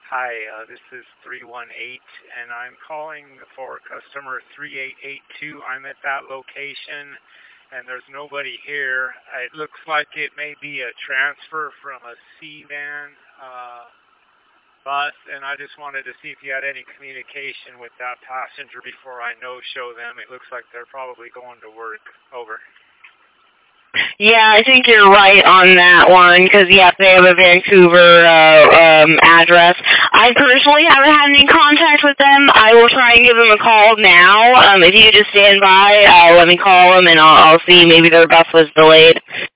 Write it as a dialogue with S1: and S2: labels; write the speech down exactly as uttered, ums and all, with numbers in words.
S1: Hi, uh, this is three one eight, and I'm calling for customer three eight eight two. I'm at that location, and there's nobody here. It looks like it may be a transfer from a C-Van uh, bus, and I just wanted to see if you had any communication with that passenger before I no-show them. It looks like they're probably going to work. Over.
S2: Yeah, I think you're right on that one, because, yes, they have a Vancouver uh, um, address. I personally haven't had any contact with them. I will try and give them a call now. Um, if you just stand by, uh, let me call them, and I'll, I'll see. Maybe their bus was delayed.